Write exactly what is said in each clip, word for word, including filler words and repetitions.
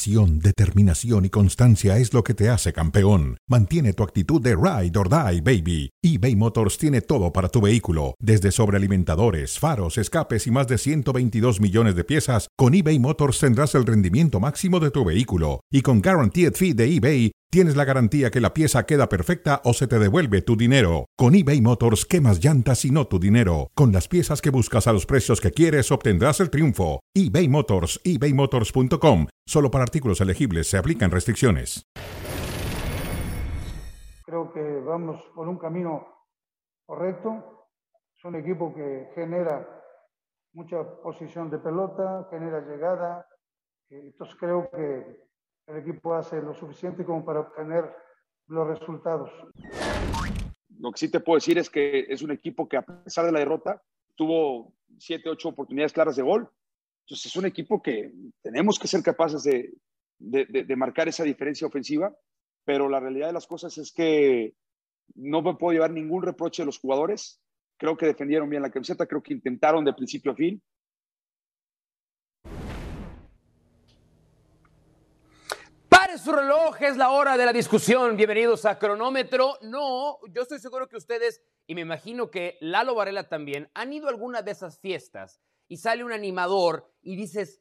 Pasión, determinación y constancia es lo que te hace campeón. Mantiene tu actitud de ride or die, baby. eBay Motors tiene todo para tu vehículo, desde sobrealimentadores, faros, escapes y más de ciento veintidós millones de piezas. Con eBay Motors tendrás el rendimiento máximo de tu vehículo. Y con Guaranteed Fee de eBay, tienes la garantía que la pieza queda perfecta o se te devuelve tu dinero. Con eBay Motors, quemas llantas y no tu dinero. Con las piezas que buscas a los precios que quieres, obtendrás el triunfo. eBay Motors, ebay motors punto com. Solo para artículos elegibles se aplican restricciones. Creo que vamos por un camino correcto. Es un equipo que genera mucha posición de pelota, genera llegada. Entonces creo que el equipo hace lo suficiente como para obtener los resultados. Lo que sí te puedo decir es que es un equipo que, a pesar de la derrota, tuvo siete, ocho oportunidades claras de gol. Entonces es un equipo que tenemos que ser capaces de, de, de, de marcar esa diferencia ofensiva, pero la realidad de las cosas es que no me puedo llevar ningún reproche de los jugadores. Creo que defendieron bien la camiseta, creo que intentaron de principio a fin. Pare su reloj, es la hora de la discusión. Bienvenidos a Cronómetro. No, yo estoy seguro que ustedes, y me imagino que Lalo Varela también, han ido a alguna de esas fiestas y sale un animador y dices,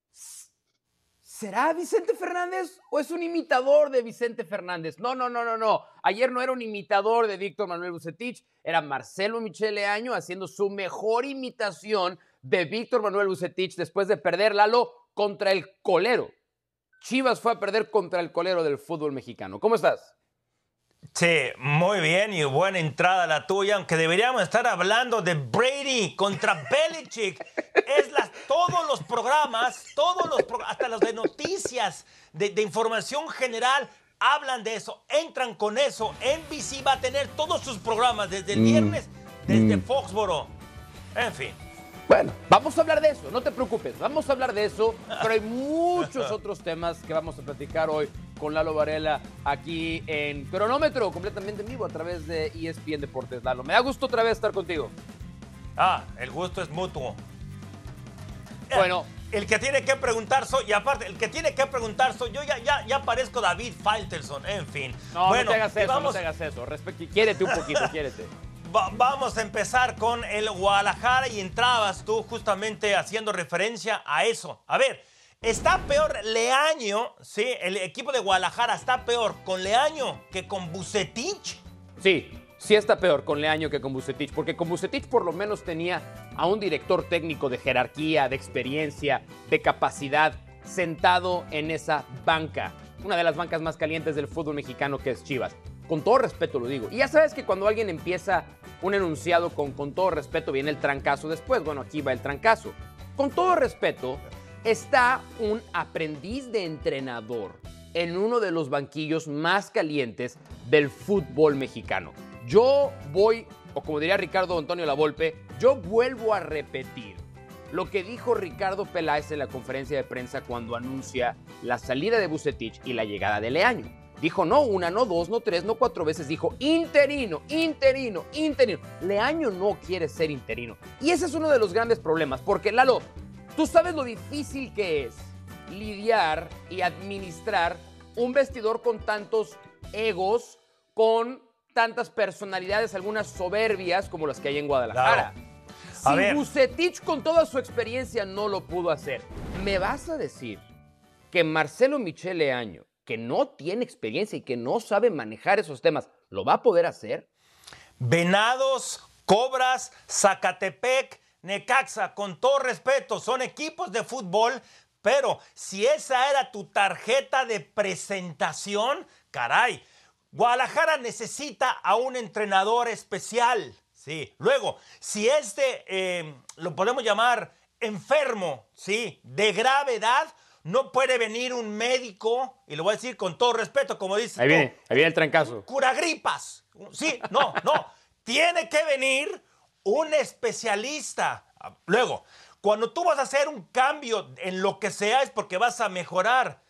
¿será Vicente Fernández o es un imitador de Vicente Fernández? No, no, no, no, no. Ayer no era un imitador de Víctor Manuel Vucetich, era Marcelo Michele Año haciendo su mejor imitación de Víctor Manuel Vucetich después de perder, Lalo, contra el colero. Chivas fue a perder contra el colero del fútbol mexicano. ¿Cómo estás? Sí, muy bien y buena entrada la tuya, aunque deberíamos estar hablando de Brady contra Belichick. Es las, todos los programas, todos los hasta los de noticias, de, de información general, hablan de eso, entran con eso. N B C va a tener todos sus programas desde el viernes, mm. desde mm. Foxboro. En fin. Bueno, vamos a hablar de eso, no te preocupes, vamos a hablar de eso, pero hay muchos otros temas que vamos a platicar hoy con Lalo Varela aquí en Cronómetro, completamente en vivo a través de E S P N Deportes. Lalo, me da gusto otra vez estar contigo. Ah, el gusto es mutuo. Bueno. El que tiene que preguntar soy, y aparte, el que tiene que preguntar soy yo, ya, ya, ya parezco David Faitelson, en fin. No, bueno, no te hagas eso, vamos... no te hagas eso, Respect... quiérete un poquito, quiérete. Va, vamos a empezar con el Guadalajara y entrabas tú justamente haciendo referencia a eso. A ver, está peor Leaño, ¿sí? El equipo de Guadalajara está peor con Leaño que con Vucetich. Sí, sí está peor con Leaño que con Vucetich, porque con Vucetich por lo menos tenía a un director técnico de jerarquía, de experiencia, de capacidad, sentado en esa banca, una de las bancas más calientes del fútbol mexicano que es Chivas. Con todo respeto lo digo. Y ya sabes que cuando alguien empieza un enunciado con con todo respeto viene el trancazo después. Bueno, aquí va el trancazo. Con todo respeto, está un aprendiz de entrenador en uno de los banquillos más calientes del fútbol mexicano. Yo voy, o como diría Ricardo Antonio Lavolpe, yo vuelvo a repetir lo que dijo Ricardo Peláez en la conferencia de prensa cuando anuncia la salida de Vucetich y la llegada de Leaño. Dijo no una, no dos, no tres, no cuatro veces. Dijo interino, interino, interino. Leaño no quiere ser interino. Y ese es uno de los grandes problemas. Porque, Lalo, tú sabes lo difícil que es lidiar y administrar un vestidor con tantos egos, con tantas personalidades, algunas soberbias como las que hay en Guadalajara. Claro. Si Vucetich con toda su experiencia no lo pudo hacer, ¿me vas a decir que Marcelo Michele Año, que no tiene experiencia y que no sabe manejar esos temas, ¿lo va a poder hacer? Venados, Cobras, Zacatepec, Necaxa, con todo respeto, son equipos de fútbol, pero si esa era tu tarjeta de presentación, caray, Guadalajara necesita a un entrenador especial. Sí. Luego, si este, eh, lo podemos llamar enfermo, ¿sí? De gravedad, no puede venir un médico, y lo voy a decir con todo respeto, como dice. Ahí viene, ahí viene el trancazo. Curagripas. Sí, no, no. Tiene que venir un especialista. Luego, cuando tú vas a hacer un cambio en lo que sea, es porque vas a mejorar.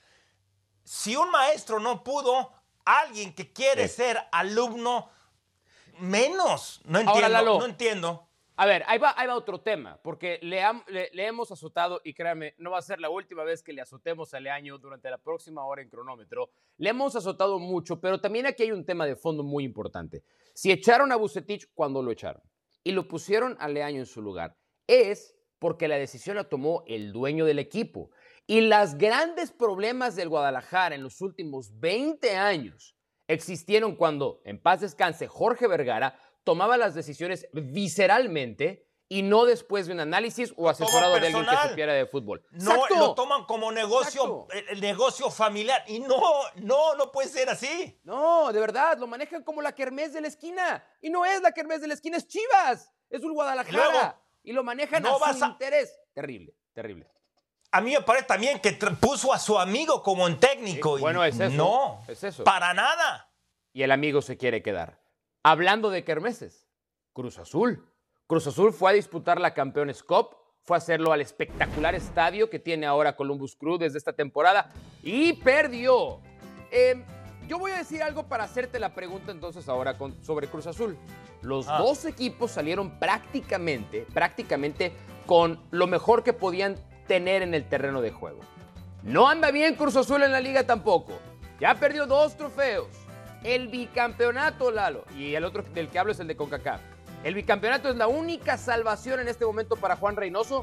Si un maestro no pudo, alguien que quiere sí. ser alumno, menos. No entiendo, Ahora, Lalo, no entiendo. A ver, ahí va, ahí va otro tema, porque le, ham, le, le hemos azotado, y créanme, no va a ser la última vez que le azotemos a Leaño durante la próxima hora en cronómetro. Le hemos azotado mucho, pero también aquí hay un tema de fondo muy importante. Si echaron a Vucetich, cuando lo echaron, y lo pusieron a Leaño en su lugar, es porque la decisión la tomó el dueño del equipo. Y los grandes problemas del Guadalajara en los últimos veinte años existieron cuando, en paz descanse, Jorge Vergara tomaba las decisiones visceralmente y no después de un análisis o asesorado de alguien que supiera de fútbol. No, ¡Exacto! Lo toman como negocio, el, el negocio familiar. Y no, no, no puede ser así. No, de verdad, lo manejan como la kermés de la esquina. Y no es la kermés de la esquina, es Chivas. Es un Guadalajara. Y, luego, y lo manejan no a su a... interés. Terrible, terrible. A mí me parece también que puso a su amigo como en técnico. Sí, bueno, es eso. No, es eso. Para nada. Y el amigo se quiere quedar. Hablando de kermeses, Cruz Azul. Cruz Azul fue a disputar la Campeones Cup, fue a hacerlo al espectacular estadio que tiene ahora Columbus Crew desde esta temporada y perdió. Eh, yo voy a decir algo para hacerte la pregunta entonces ahora con, sobre Cruz Azul. Los ah. dos equipos salieron prácticamente, prácticamente con lo mejor que podían tener en el terreno de juego. No anda bien Cruz Azul en la liga tampoco. Ya perdió dos trofeos. El bicampeonato, Lalo, y el otro del que hablo es el de CONCACAF. ¿El bicampeonato es la única salvación en este momento para Juan Reynoso?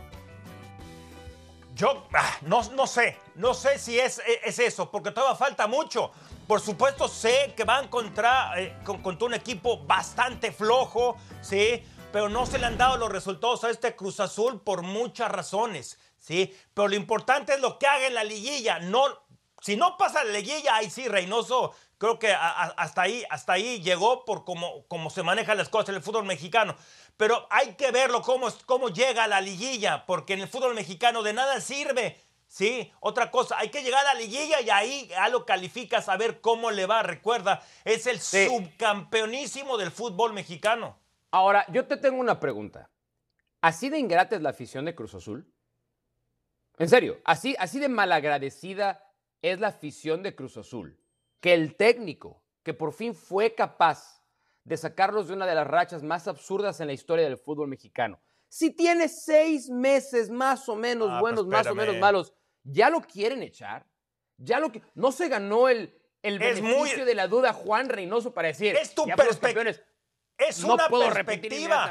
Yo ah, no, no sé, no sé si es, es eso, porque todavía falta mucho. Por supuesto sé que van contra, eh, con, contra un equipo bastante flojo, sí, pero no se le han dado los resultados a este Cruz Azul por muchas razones, sí. Pero lo importante es lo que haga en la liguilla. No, si no pasa la liguilla, ahí sí, Reynoso... Creo que a, a, hasta ahí, hasta ahí llegó por cómo, cómo se manejan las cosas en el fútbol mexicano. Pero hay que verlo cómo, cómo llega a la liguilla, porque en el fútbol mexicano de nada sirve. Sí, otra cosa, hay que llegar a la liguilla y ahí ya lo calificas a ver cómo le va. Recuerda, es el sí. subcampeonísimo del fútbol mexicano. Ahora, yo te tengo una pregunta. ¿Así de ingrata es la afición de Cruz Azul? En serio, ¿así, así de malagradecida es la afición de Cruz Azul? Que el técnico, que por fin fue capaz de sacarlos de una de las rachas más absurdas en la historia del fútbol mexicano, si tiene seis meses más o menos ah, buenos, pues más o menos malos, ¿ya lo quieren echar? ¿Ya lo que ¿No se ganó el, el beneficio muy... de la duda Juan Reynoso para decir, es tu perspectiva? Es no una puedo perspectiva.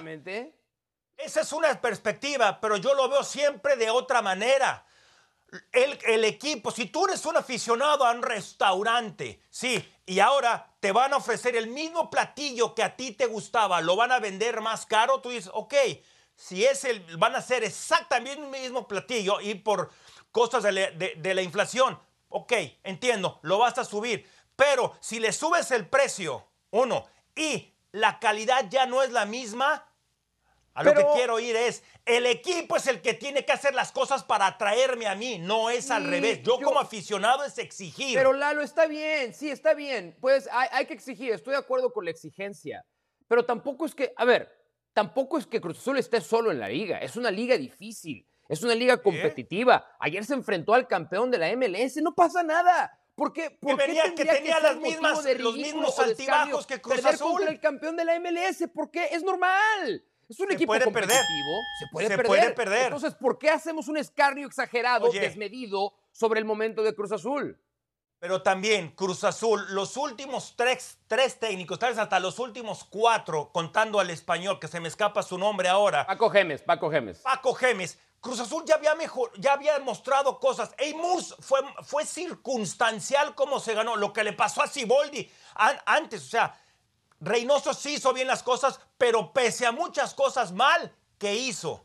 Esa es una perspectiva, pero yo lo veo siempre de otra manera. El, el equipo, si tú eres un aficionado a un restaurante, sí, y ahora te van a ofrecer el mismo platillo que a ti te gustaba, lo van a vender más caro, tú dices, ok, si es el, van a hacer exactamente el mismo platillo y por cosas de la, de, de la inflación, ok, entiendo, lo vas a subir, pero si le subes el precio, uno, y la calidad ya no es la misma, a lo pero, que quiero ir es, el equipo es el que tiene que hacer las cosas para atraerme a mí, no es al revés. Yo, yo como aficionado es exigir. Pero Lalo, está bien, sí, está bien. Pues hay, hay que exigir, estoy de acuerdo con la exigencia. Pero tampoco es que, a ver, tampoco es que Cruz Azul esté solo en la liga. Es una liga difícil, es una liga competitiva. ¿Eh? Ayer se enfrentó al campeón de la M L S, no pasa nada. ¿Por qué? ¿Por que venía, qué que tenía que las mismas, los mismos altibajos que Cruz Azul. Contra el campeón de la M L S, ¿por qué? Es normal. Es un se equipo puede competitivo, perder. se puede se perder. puede perder. Entonces, ¿por qué hacemos un escarnio exagerado, Oye, desmedido sobre el momento de Cruz Azul? Pero también Cruz Azul, los últimos tres, tres técnicos, tal vez hasta los últimos cuatro, contando al español, que se me escapa su nombre ahora. Paco Gémez, Paco Gémez. Paco Gémez. Cruz Azul ya había, mejor, ya había mostrado cosas. Eimus fue, fue circunstancial cómo se ganó. Lo que le pasó a Siboldi an, antes, o sea... Reynoso sí hizo bien las cosas, pero pese a muchas cosas mal que hizo.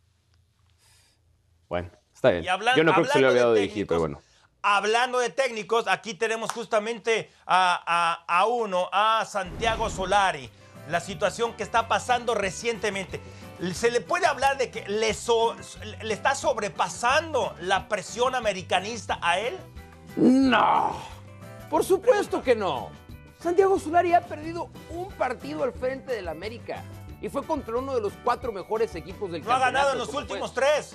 Bueno, está bien. Hablan, Yo no creo que se le había dado de dirigir, pero bueno. Hablando de técnicos, aquí tenemos justamente a, a, a uno, a Santiago Solari. La situación que está pasando recientemente. ¿Se le puede hablar de que le, so, le está sobrepasando la presión americanista a él? No, por supuesto que no. Santiago Solari ha perdido un partido al frente del América y fue contra uno de los cuatro mejores equipos del campeonato. No ha ganado en los últimos tres.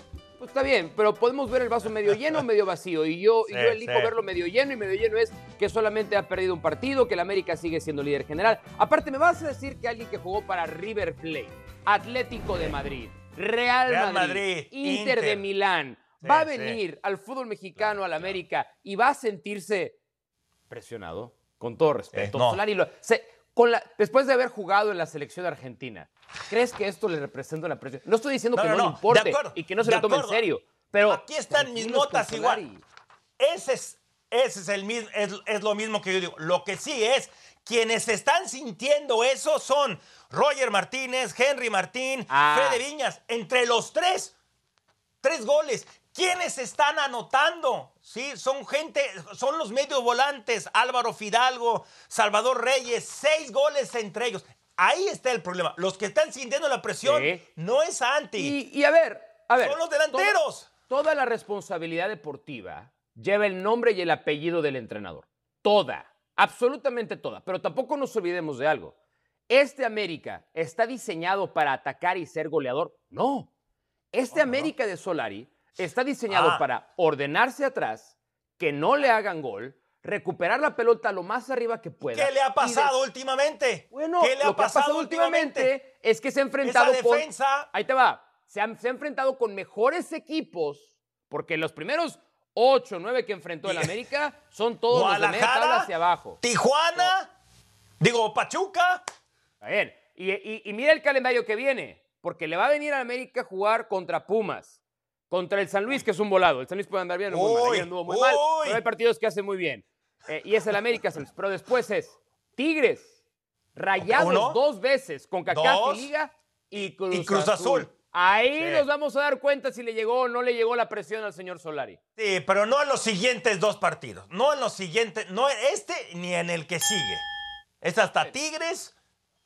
Pues está bien, pero podemos ver el vaso medio lleno o medio vacío. Y yo, Sí, y yo elijo sí. verlo medio lleno, y medio lleno es que solamente ha perdido un partido, que el América sigue siendo líder general. Aparte, me vas a decir que alguien que jugó para River Plate, Atlético de Madrid, Real, Real Madrid, Madrid, Inter, Inter. de Milán, Sí, va a sí. venir al fútbol mexicano, al América, y va a sentirse presionado, con todo respeto. Eh, no. Solari lo- se- con la, después de haber jugado en la selección argentina, ¿crees que esto le representa una presión? No estoy diciendo No, que no, no, no, le importe de acuerdo, y que no se de lo tome en acuerdo. serio, pero Aquí están mis tranquilos con notas igual. Solari. Ese es, ese es, el, mis- es, es lo mismo que yo digo. Lo que sí es, quienes están sintiendo eso son Roger Martínez, Henry Martín, Ah. Fede Viñas. Entre los tres, tres goles. ¿Quiénes están anotando? Sí, son gente, son los medios volantes, Álvaro Fidalgo, Salvador Reyes, seis goles entre ellos. Ahí está el problema. Los que están sintiendo la presión Sí. no es Santi, Y, y a ver, a ver. son los delanteros. Toda, toda la responsabilidad deportiva lleva el nombre y el apellido del entrenador. Toda, absolutamente toda. Pero tampoco nos olvidemos de algo. ¿Este América está diseñado para atacar y ser goleador? No. Este No, no, no. América de Solari está diseñado Ah. para ordenarse atrás, que no le hagan gol, recuperar la pelota lo más arriba que pueda. ¿Qué le ha y de- pasado últimamente? Bueno, ¿Qué le lo ha que ha pasado últimamente es que se ha enfrentado Esa con... defensa. Ahí te va. Se ha, se ha enfrentado con mejores equipos, porque los primeros ocho, nueve que enfrentó el Y- América son todos los de media tabla Guadalajara, hacia abajo. Tijuana, digo, Pachuca. A ver, y, y- y mira el calendario que viene, porque le va a venir a América a jugar contra Pumas, contra el San Luis, que es un volado. El San Luis puede andar bien o muy mal. Uy, Ayer anduvo muy mal, uy. pero hay partidos que hace muy bien. Eh, y es el América, San Luis. Pero después es Tigres, Rayados Uno, dos veces, con CACAF dos, y Liga, y Cruz, y Cruz Azul. Ahí Sí. nos vamos a dar cuenta si le llegó o no le llegó la presión al señor Solari. Sí, pero no en los siguientes dos partidos. No en los siguientes, no en este ni en el que sigue. Es hasta Tigres,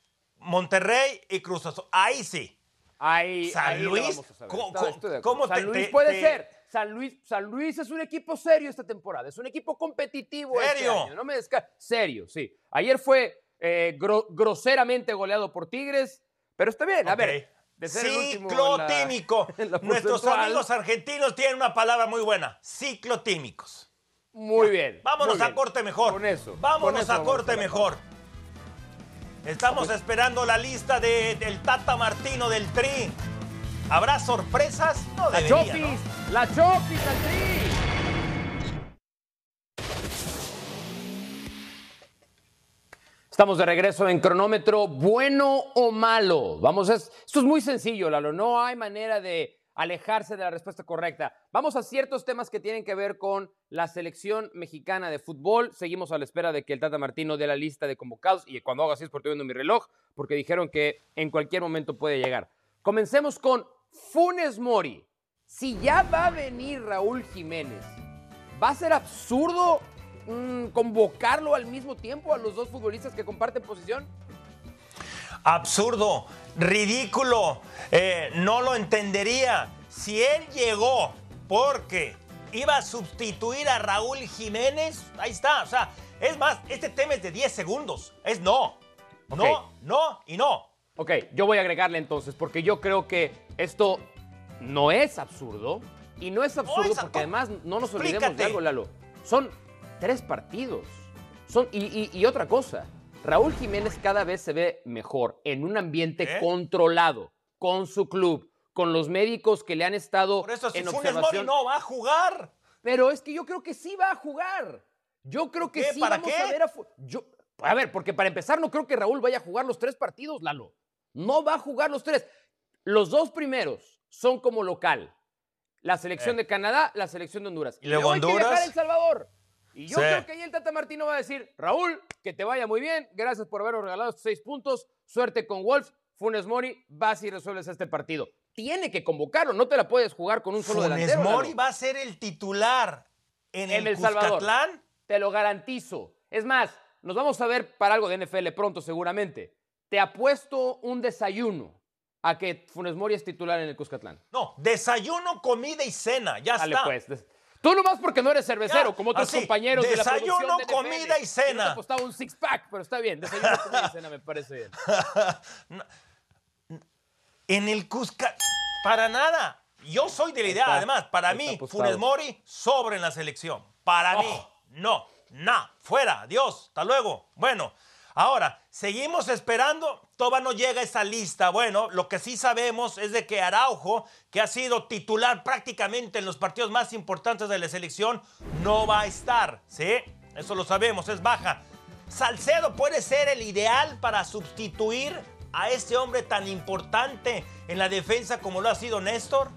Monterrey y Cruz Azul. Ahí sí. Ahí, San ahí lo Luis, vamos a saber. ¿cómo- Está- cómo- estoy de acuerdo. cómo San te- Luis te- puede te- ser. San Luis, San Luis es un equipo serio esta temporada. Es un equipo competitivo este ¿Serio? año. No me desca- Serio, sí. Ayer fue eh, gro- groseramente goleado por Tigres, pero está bien. A Ok. ver, de ser el último en la- Ciclotímico. en la Nuestros porcentual. amigos argentinos tienen una palabra muy buena. Ciclotímicos. Muy bien. Vámonos muy a bien. corte mejor. Con eso. Vámonos con eso a vamos corte hacer la mejor. Estamos esperando la lista de, del Tata Martino del Tri. ¿Habrá sorpresas? No La debería, Chopis, ¿no? la Chopis al Tri. Estamos de regreso en cronómetro, bueno o malo. Vamos, es, esto es muy sencillo, Lalo. No hay manera de alejarse de la respuesta correcta. Vamos a ciertos temas que tienen que ver con la selección mexicana de fútbol. Seguimos a la espera de que el Tata Martino dé la lista de convocados. Y cuando haga así es porque estoy viendo mi reloj, porque dijeron que en cualquier momento puede llegar. Comencemos con Funes Mori. Si ya va a venir Raúl Jiménez, ¿va a ser absurdo mm, convocarlo al mismo tiempo a los dos futbolistas que comparten posición? Absurdo, ridículo, eh, no lo entendería. Si él llegó porque iba a sustituir a Raúl Jiménez, ahí está. O sea, es más, este tema es de diez segundos. Es no, no, Ok. no y no. Ok, yo voy a agregarle entonces, porque yo creo que esto no es absurdo, y no es absurdo es ab- porque además no nos olvidemos Explícate. de algo, Lalo. Son tres partidos. Son, y, y- y otra cosa, Raúl Jiménez cada vez se ve mejor en un ambiente ¿Eh? controlado, con su club, con los médicos que le han estado Por eso si en Funes Mori observación. no va a jugar. Pero es que yo creo que sí va a jugar. Yo creo que ¿Qué? sí ¿Para vamos qué? a ver a... Fu- Yo... A ver, porque para empezar no creo que Raúl vaya a jugar los tres partidos, Lalo. No va a jugar los tres. Los dos primeros son como local. La selección Eh. de Canadá, la selección de Honduras. ¿Y luego luego hay que Honduras? viajar a El Salvador. Y yo Sí. creo que ahí el Tata Martino va a decir, Raúl, que te vaya muy bien, gracias por habernos regalado estos seis puntos, suerte con Wolves, Funes Mori, vas y resuelves este partido. Tiene que convocarlo, no te la puedes jugar con un solo Funes delantero. Mori Lalo. va a ser el titular en, En el, El Salvador. Cuscatlán. Te lo garantizo. Es más, nos vamos a ver para algo de N F L pronto seguramente. Te apuesto un desayuno a que Funes Mori es titular en el Cuscatlán. No, desayuno, comida y cena. Ya Dale está. pues. des- Tú nomás porque no eres cervecero, Ya, como otros así, compañeros de la desayuno, producción de N F L. comida y cena. Yo te apostaba un six-pack, pero está bien. Desayuno, comida y cena me parece bien. En el Cusca, para nada. yo soy de la idea, Está, además, para mí, apostado. Funes Mori sobre en la selección. Para Oh. mí, no, no, fuera, adiós, hasta luego. Bueno, ahora, seguimos esperando, todavía no llega esa lista. Bueno, lo que sí sabemos es de que Araujo, que ha sido titular prácticamente en los partidos más importantes de la selección, no va a estar, ¿sí? Eso lo sabemos, es baja. ¿Salcedo puede ser el ideal para sustituir a este hombre tan importante en la defensa como lo ha sido Néstor?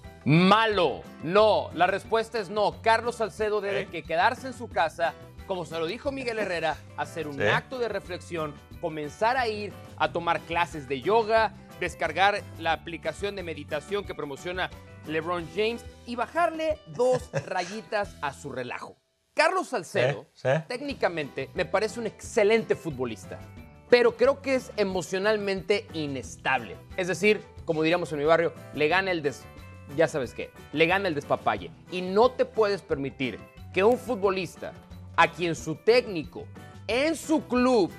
Malo. No, la respuesta es no. Carlos Salcedo debe ¿Eh? que quedarse en su casa, como se lo dijo Miguel Herrera, hacer un Sí. acto de reflexión, comenzar a ir a tomar clases de yoga, descargar la aplicación de meditación que promociona LeBron James y bajarle dos rayitas a su relajo. Carlos Salcedo, Sí, sí. técnicamente, me parece un excelente futbolista, pero creo que es emocionalmente inestable. Es decir, como diríamos en mi barrio, le gana el des... ya sabes qué, le gana el despapalle. Y no te puedes permitir que un futbolista a quien su técnico en su club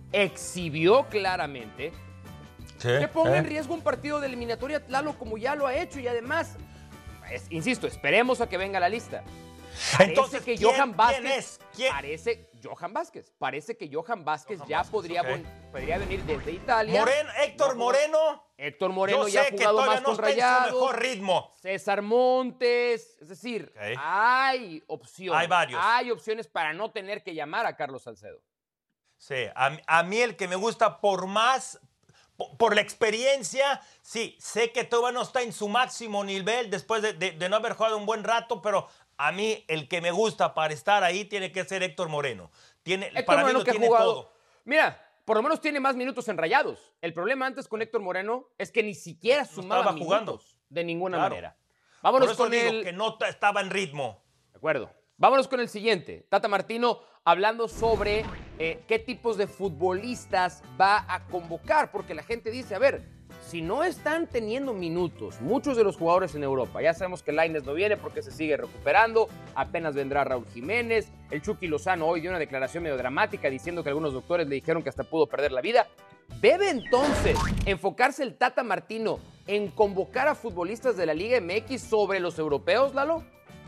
exhibió claramente, Sí, que ponga ¿eh? en riesgo un partido de eliminatoria, Lalo, como ya lo ha hecho. Y además, es- insisto, esperemos a que venga la lista. Parece Entonces, que ¿quién- Johan Vázquez, quién es? ¿Quién? Parece Johan Vázquez. Parece que Johan Vázquez Johan ya Vázquez, podría, ok. vol- podría venir desde Italia. Moreno, Héctor Ya jugó- Moreno, Héctor Moreno yo ya sé ha que jugado todavía más no con está en su Rayados. mejor ritmo. César Montes. Es decir, Ok. hay opciones. Hay varios. Hay opciones para no tener que llamar a Carlos Salcedo. Sí, a, a mí el que me gusta por más, por, por la experiencia, sí, sé que todavía no está en su máximo nivel después de, de- de no haber jugado un buen rato, pero a mí el que me gusta para estar ahí tiene que ser Héctor Moreno. Tiene, Héctor para Moreno mí lo que ha tiene jugado. todo. Mira, por lo menos tiene más minutos en Rayados. El problema antes con Héctor Moreno es que ni siquiera No sumaba estaba minutos jugando. de ninguna Claro. manera. Por Vámonos eso con digo el... que no ta- estaba en ritmo. De acuerdo. Vámonos con el siguiente. Tata Martino hablando sobre eh, qué tipos de futbolistas va a convocar, porque la gente dice, a ver, si no están teniendo minutos, muchos de los jugadores en Europa, ya sabemos que Lainez no viene porque se sigue recuperando, apenas vendrá Raúl Jiménez, el Chucky Lozano hoy dio una declaración medio dramática diciendo que algunos doctores le dijeron que hasta pudo perder la vida. ¿Debe entonces enfocarse el Tata Martino en convocar a futbolistas de la Liga M X sobre los europeos, Lalo?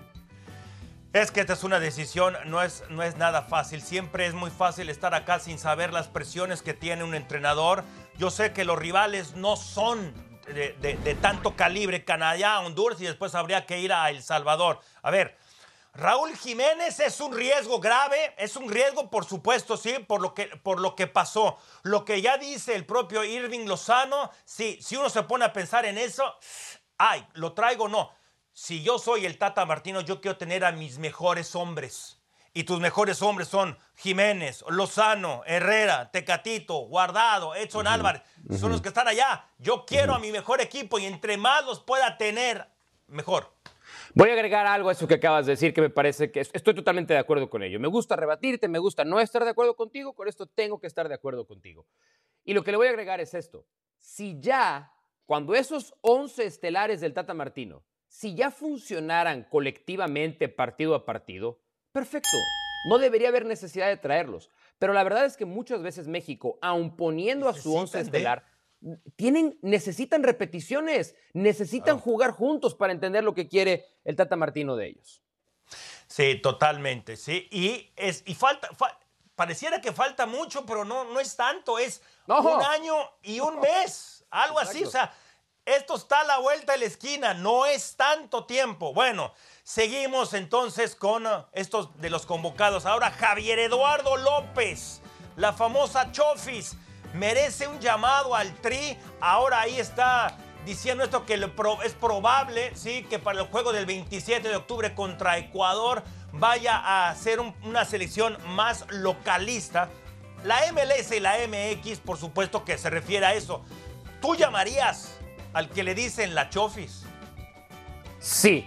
Es que esta es una decisión, no es, no es nada fácil. Siempre es muy fácil estar acá sin saber las presiones que tiene un entrenador. Yo sé que los rivales no son de, de, de tanto calibre, Canadá, Honduras, y después habría que ir a El Salvador. A ver, Raúl Jiménez es un riesgo grave, es un riesgo, por supuesto, sí, por lo que, por lo que pasó. Lo que ya dice el propio Irving Lozano, sí, si uno se pone a pensar en eso, ay, ¿lo traigo o no? Si yo soy el Tata Martino, yo quiero tener a mis mejores hombres. Y tus mejores hombres son Jiménez, Lozano, Herrera, Tecatito, Guardado, Edson uh-huh. Álvarez. Uh-huh. Son los que están allá. Yo quiero uh-huh. a mi mejor equipo y entre más los pueda tener, mejor. Voy a agregar algo a eso que acabas de decir que me parece que estoy totalmente de acuerdo con ello. Me gusta rebatirte, me gusta no estar de acuerdo contigo, con esto tengo que estar de acuerdo contigo. Y lo que le voy a agregar es esto. Si ya, cuando esos once estelares del Tata Martino, si ya funcionaran colectivamente partido a partido, perfecto, no debería haber necesidad de traerlos. Pero la verdad es que muchas veces México, aun poniendo a su once estelar, tienen, necesitan repeticiones, necesitan claro. jugar juntos para entender lo que quiere el Tata Martino de ellos. Sí, totalmente, sí. Y, es, y falta, fa, pareciera que falta mucho, pero no, no es tanto, es no. un año y un mes, algo Exacto. así, o sea... Esto está a la vuelta de la esquina, no es tanto tiempo. Bueno, seguimos entonces con uh, estos de los convocados. Ahora Javier Eduardo López, la famosa Chofis, merece un llamado al Tri. Ahora ahí está diciendo esto que lo pro, es probable, sí, que para el juego del veintisiete de octubre contra Ecuador vaya a ser un, una selección más localista. La M L S y la M X, por supuesto que se refiere a eso. ¿Tú llamarías al que le dicen la Chofis? Sí,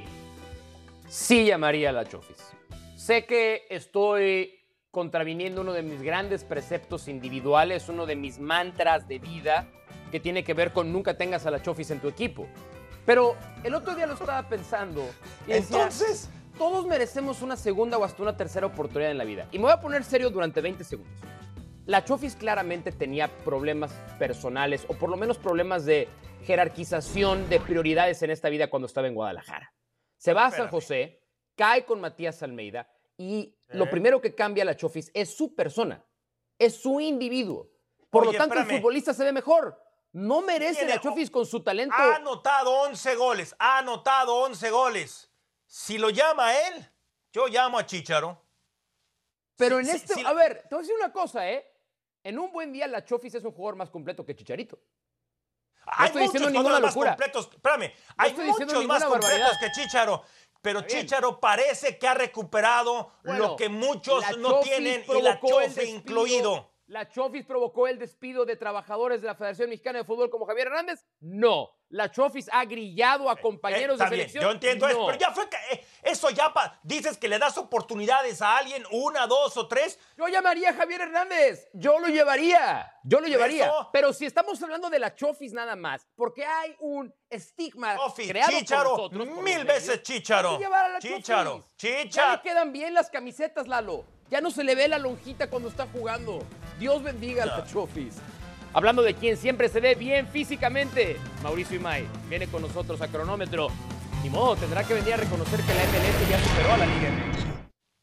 sí llamaría a la Chofis. Sé que estoy contraviniendo uno de mis grandes preceptos individuales, uno de mis mantras de vida, que tiene que ver con nunca tengas a la Chofis en tu equipo. Pero el otro día lo estaba pensando y decía, entonces, todos merecemos una segunda o hasta una tercera oportunidad en la vida. Y me voy a poner serio durante veinte segundos. La Chofis claramente tenía problemas personales, o por lo menos problemas de jerarquización de prioridades en esta vida cuando estaba en Guadalajara. Se va a San José, cae con Matías Almeida, y ¿Eh? lo primero que cambia la Chofis es su persona, es su individuo. Por Oye, lo tanto, espérame. el futbolista se ve mejor. No merece la Chofis con su talento. Ha anotado once goles, ha anotado once goles. Si lo llama él, yo llamo a Chícharo. Pero sí, en este, sí, sí. a ver, te voy a decir una cosa, ¿eh? En un buen día la Chofis es un jugador más completo que Chicharito. No Hay estoy muchos diciendo ninguna jugadores más locura. completos. Espérame, No hay estoy diciendo muchos más ninguna completos barbaridad. que Chícharo. Pero Está bien. Chícharo parece que ha recuperado Bueno, lo que muchos la no Chofis tienen, y la provocó el Chofe despido- incluido. ¿La Chofis provocó el despido de trabajadores de la Federación Mexicana de Fútbol como Javier Hernández? No. ¿La Chofis ha grillado a compañeros Eh, está de bien, selección? yo entiendo no. eso, pero ya fue que, eh, eso ya pa- dices que le das oportunidades a alguien, una, dos o tres. Yo llamaría a Javier Hernández. Yo lo llevaría. Yo lo llevaría. Eso. Pero si estamos hablando de la Chofis nada más, porque hay un estigma Chofis, creado Chícharo, por nosotros, por mil los veces medios, Chícharo. hay que llevar a la Chícharo, Chofis. Chicha. Ya le quedan bien las camisetas, Lalo. Ya no se le ve la lonjita cuando está jugando. Dios bendiga a la Chofis. Hablando de quien siempre se ve bien físicamente, Mauricio Imay viene con nosotros a Cronómetro. Ni modo, tendrá que venir a reconocer que la M L S ya superó a la Liga M X.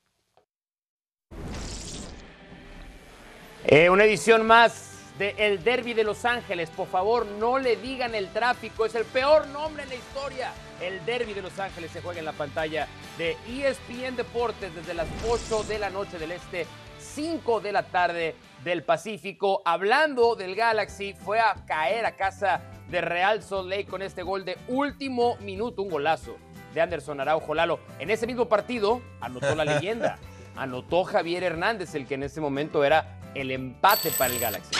Eh, una edición más de El Derby de Los Ángeles. Por favor, no le digan el tráfico. Es el peor nombre en la historia. El Derby de Los Ángeles se juega en la pantalla de E S P N Deportes desde las ocho de la noche del Este, cinco de la tarde del Pacífico. Hablando del Galaxy, fue a caer a casa de Real Salt Lake con este gol de último minuto, un golazo de Anderson Araujo. Lalo, en ese mismo partido anotó la leyenda. Anotó Javier Hernández, el que en ese momento era el empate para el Galaxy.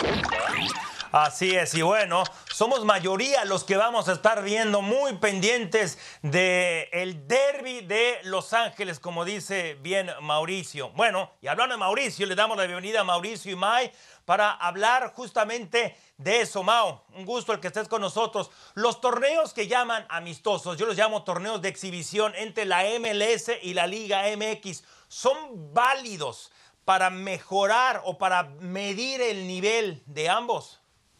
Así es, y bueno, somos mayoría los que vamos a estar viendo muy pendientes del derbi de Los Ángeles, como dice bien Mauricio. Bueno, y hablando de Mauricio, le damos la bienvenida a Mauricio Imay para hablar justamente de eso. Mau, un gusto el que estés con nosotros. Los torneos que llaman amistosos, yo los llamo torneos de exhibición entre la M L S y la Liga M X, ¿son válidos para mejorar o para medir el nivel de ambos?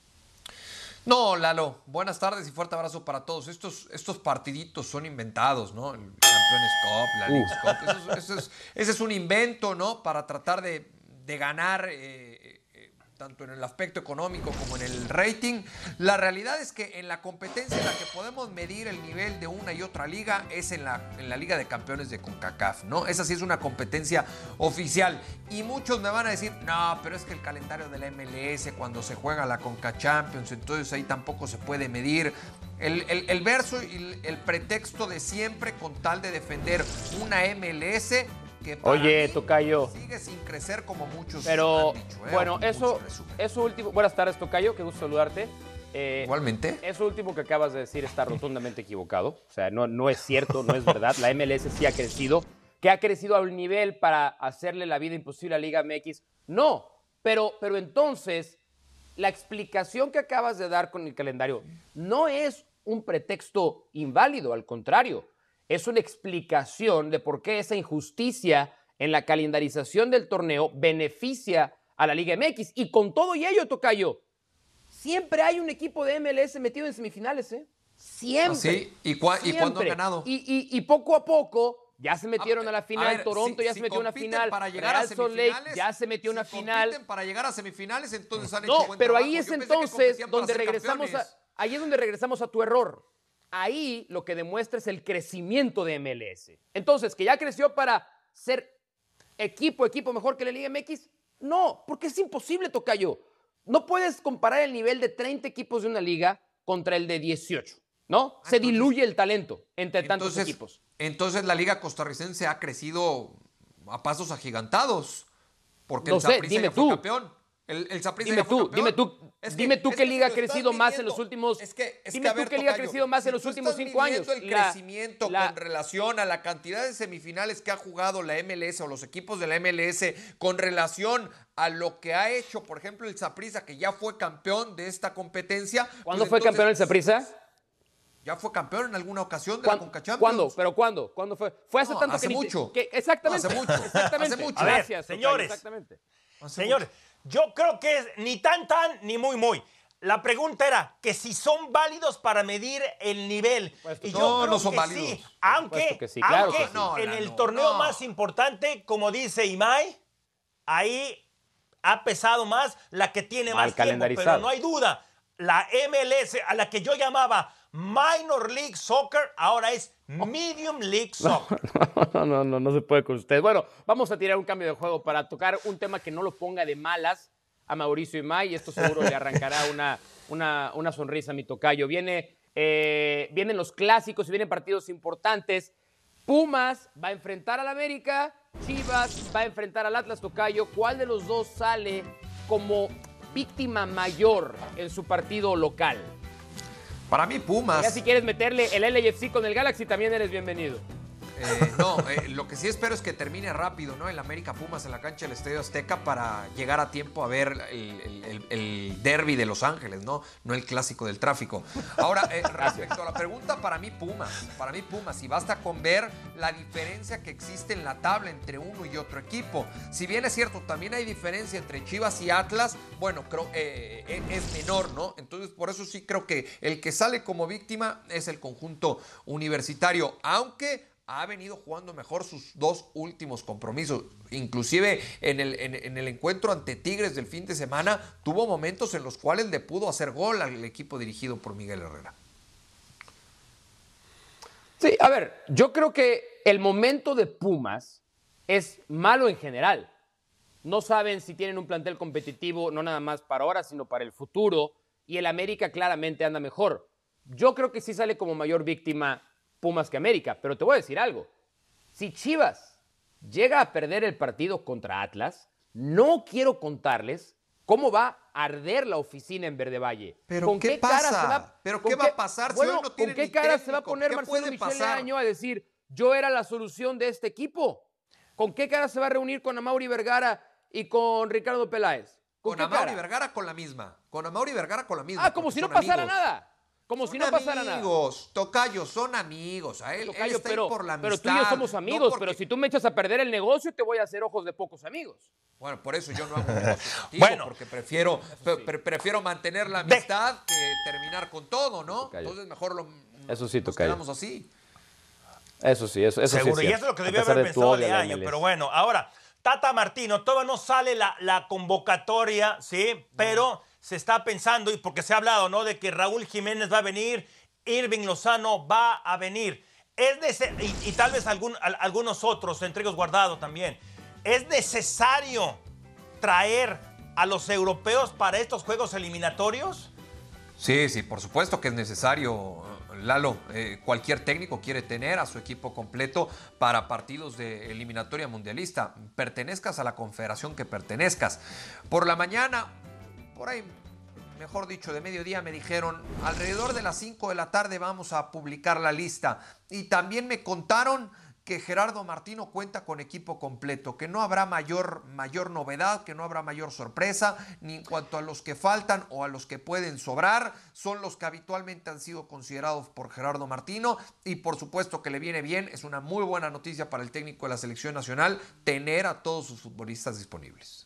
No, Lalo, buenas tardes y fuerte abrazo para todos. Estos, estos partiditos son inventados, ¿no? El Champions Cup, la Leagues Cup, eso, es, eso es, ese es un invento, ¿no? Para tratar de, de ganar eh, eh, tanto en el aspecto económico como en el rating. La realidad es que en la competencia en la que podemos medir el nivel de una y otra liga es en la, en la Liga de Campeones de CONCACAF, ¿no? Esa sí es una competencia oficial. Y muchos me van a decir, no, pero es que el calendario de la M L S cuando se juega la CONCA Champions, entonces ahí tampoco se puede medir. El, el, el verso y el, el pretexto de siempre con tal de defender una M L S que para Oye, mí Tocayo, sigue sin crecer como muchos pero han dicho, ¿eh? bueno, O como eso, muchos resumen. eso último. Buenas tardes, Tocayo, qué gusto saludarte. Eh, Igualmente. Eso último que acabas de decir está rotundamente equivocado. O sea, no, no es cierto, no es verdad. La M L S sí ha crecido. ¿Que ha crecido a un nivel para hacerle la vida imposible a Liga M X? No, pero, pero entonces la explicación que acabas de dar con el calendario no es un pretexto inválido, al contrario. Es una explicación de por qué esa injusticia en la calendarización del torneo beneficia a la Liga M X. Y con todo y ello, Tocayo, siempre hay un equipo de M L S metido en semifinales, ¿eh? Siempre. ¿Sí? ¿Y, cua- ¿Y cuándo han ganado? Y, y, y poco a poco ya se metieron a, a la final. A ver, Toronto si, ya si se metió a una compiten final. Para llegar Real a Salt Lake semifinales, ya se metió a una si final. compiten para llegar a semifinales, entonces han No, hecho buen pero trabajo. ahí es Yo pensé que entonces competían para donde ser regresamos a, campeones. ahí es donde regresamos a tu error. Ahí lo que demuestra es el crecimiento de M L S. Entonces, que ya creció para ser equipo, equipo mejor que la Liga M X, no, porque es imposible, Tocayo. No puedes comparar el nivel de treinta equipos de una liga contra el de dieciocho, ¿no? Ah, Se entonces- diluye el talento entre tantos Entonces, equipos. entonces la liga costarricense ha crecido a pasos agigantados. Porque No el sé, Saprissa dime ya fue tú. campeón. El, el Saprissa Dime ya fue tú, campeón. dime tú, Es que- dime tú es qué que liga ha si lo estás crecido más en midiendo- los últimos. Es que, es dime que, a tú ver, qué liga ha Tocayo, crecido más en si los tú últimos estás cinco años. midiendo el La- crecimiento la- con relación a la cantidad de semifinales que ha jugado la M L S o los equipos de la M L S con relación a lo que ha hecho, por ejemplo, el Saprissa, que ya fue campeón de esta competencia. ¿Cuándo pues fue entonces, campeón el Saprissa? Ya fue campeón en alguna ocasión de la ¿Cuándo? Conca Champions. ¿Cuándo? ¿Pero cuándo? ¿Cuándo fue? Fue hace No, tanto hace que ni- mucho. que- exactamente. Hace mucho. Exactamente. Hace mucho. A ver, Gracias, Tocayo, señores. Exactamente. Hace Señores, mucho. Yo creo que es ni tan tan ni muy muy. La pregunta era que si son válidos para medir el nivel. Pues, y no, yo creo no son que válidos. sí, aunque, que sí, claro aunque que sí. No, en no, el no, torneo no. más importante, como dice Imai, ahí ha pesado más la que tiene Mal más tiempo, calendarizado. pero no hay duda, la M L S, a la que yo llamaba Minor League Soccer, ahora es Medium League Soccer. No, no, no, no se puede con usted. Bueno, vamos a tirar un cambio de juego para tocar un tema que no lo ponga de malas a Mauricio Imay, y esto seguro le arrancará una, una, una sonrisa a mi tocayo. Viene, eh, vienen los clásicos y vienen partidos importantes. Pumas va a enfrentar al América, Chivas va a enfrentar al Atlas, tocayo. ¿Cuál de los dos sale como víctima mayor en su partido local? Para mí, Pumas. Ya si quieres meterle el L A F C con el Galaxy, también eres bienvenido. Eh, no, eh, lo que sí espero es que termine rápido, ¿no? El América Pumas en la cancha del Estadio Azteca para llegar a tiempo a ver el, el, el, el derbi de Los Ángeles, ¿no? No el clásico del tráfico. Ahora, eh, respecto a la pregunta, para mí Pumas, para mí Pumas, y basta con ver la diferencia que existe en la tabla entre uno y otro equipo. Si bien es cierto, también hay diferencia entre Chivas y Atlas, bueno, creo eh, es menor, ¿no? Entonces, por eso sí creo que el que sale como víctima es el conjunto universitario, aunque ha venido jugando mejor sus dos últimos compromisos. Inclusive en el, en, en el encuentro ante Tigres del fin de semana, tuvo momentos en los cuales le pudo hacer gol al equipo dirigido por Miguel Herrera. Sí, a ver, yo creo que el momento de Pumas es malo en general. No saben si tienen un plantel competitivo, no nada más para ahora, sino para el futuro. Y el América claramente anda mejor. Yo creo que sí sale como mayor víctima Pumas que América, pero te voy a decir algo. Si Chivas llega a perder el partido contra Atlas, no quiero contarles cómo va a arder la oficina en Verde Valle. ¿Pero ¿Con qué qué cara pasa? se va, ¿Pero con qué va a pasar si bueno, hoy no tiene ¿con qué ni cara técnico? se va a poner ¿Qué Marcelo puede Michel pasar? Año a decir, yo era la solución de este equipo? ¿Con qué cara se va a reunir con Amaury Vergara y con Ricardo Peláez? Con, qué Amaury cara? Vergara con la misma. Con Amaury Vergara con la misma. Ah, como si no porque son pasara amigos. nada. Como Son si no pasara nada. amigos, Tocayo, son amigos. A él, Tocayo, él está pero, ahí por la pero amistad. tú y yo somos no amigos, porque- pero si tú me echas a perder el negocio, te voy a hacer ojos de pocos amigos. Bueno, por eso yo no hago negocio contigo, Bueno. porque prefiero, pre- pre- prefiero mantener la amistad que terminar con todo, ¿no? Tocayo. Entonces mejor lo, Eso sí, nos Tocayo. quedamos así. Eso sí, eso, eso Seguro, sí y es eso es lo que cierto, debió a pesar haber de tu pensado odio de a la año. M L S. Pero bueno, ahora, Tata Martino, todavía no sale la, la convocatoria, ¿sí? Pero se está pensando, y porque se ha hablado, ¿no? De que Raúl Jiménez va a venir, Irving Lozano va a venir. Es nece- y, y tal vez algún, al- algunos otros, entre ellos Guardado también. ¿Es necesario traer a los europeos para estos juegos eliminatorios? Sí, sí, por supuesto que es necesario, Lalo. Eh, cualquier técnico quiere tener a su equipo completo para partidos de eliminatoria mundialista. Pertenezcas a la confederación que pertenezcas. Por la mañana, por ahí, mejor dicho, de mediodía me dijeron, alrededor de las cinco de la tarde vamos a publicar la lista. Y también me contaron que Gerardo Martino cuenta con equipo completo, que no habrá mayor, mayor novedad, que no habrá mayor sorpresa, ni en cuanto a los que faltan o a los que pueden sobrar, son los que habitualmente han sido considerados por Gerardo Martino, y por supuesto que le viene bien, es una muy buena noticia para el técnico de la selección nacional tener a todos sus futbolistas disponibles.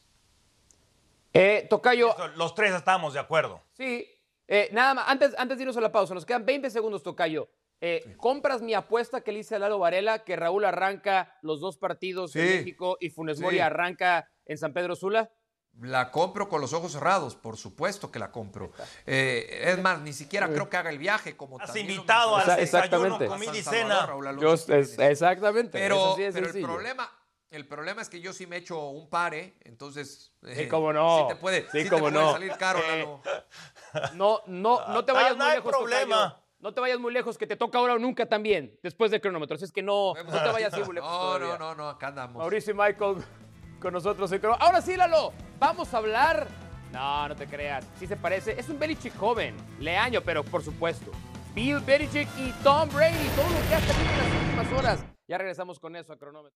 Eh, Tocayo, Eso, los tres estamos de acuerdo. sí, eh, nada más, antes, antes de irnos a la pausa, nos quedan veinte segundos, Tocayo. Eh, ¿Compras mi apuesta que le hice a Lalo Varela, que Raúl arranca los dos partidos en Sí. México y Funes Sí. Mori arranca en San Pedro Sula? La compro con los ojos cerrados, por supuesto que la compro. Eh, es más, ni siquiera creo que haga el viaje como Has también lo invitado al Esa- mencionó desayuno, exactamente. comida y San Salvador, cena. Raúl Alonso Yo, es- Jiménez. exactamente. Pero, eso sí es pero el sencillo. problema, el problema es que yo sí me echo un pare, entonces Sí, cómo no. sí te puede, Sí, sí te cómo puede no. salir caro, Eh, Lalo. No, no, no te Ah, vayas no muy hay lejos, problema. Tocayo. No te vayas muy lejos, que te toca ahora o nunca también, después del cronómetro. Así es que no, no te vayas así muy lejos No, todavía. no, no, no, acá andamos. Mauricio y Michael con nosotros en crono. Ahora sí, Lalo, vamos a hablar. No, no te creas. Sí se parece. Es un Belichick joven, leaño, pero por supuesto. Bill Belichick y Tom Brady. Todo lo que hace aquí en las últimas horas. Ya regresamos con eso a cronómetro.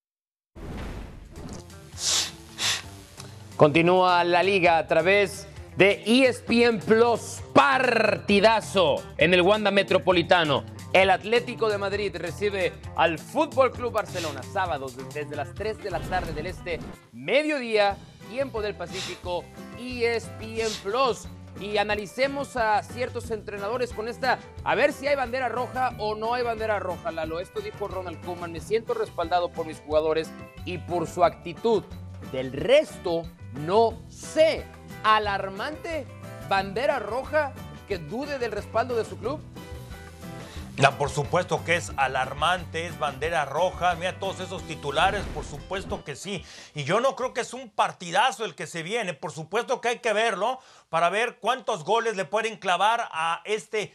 Continúa la liga a través de E S P N Plus. Partidazo en el Wanda Metropolitano. El Atlético de Madrid recibe al Fútbol Club Barcelona sábados desde las tres de la tarde del este, mediodía tiempo del Pacífico, E S P N Plus. Y analicemos a ciertos entrenadores con esta, a ver si hay bandera roja o no hay bandera roja, Lalo. Esto dijo Ronald Koeman: me siento respaldado por mis jugadores y por su actitud. Del resto, no sé. ¿Alarmante bandera roja que dude del respaldo de su club? No, por supuesto que es alarmante, es bandera roja. Mira todos esos titulares, por supuesto que sí. Y yo no creo que es un partidazo el que se viene. Por supuesto que hay que verlo para ver cuántos goles le pueden clavar a este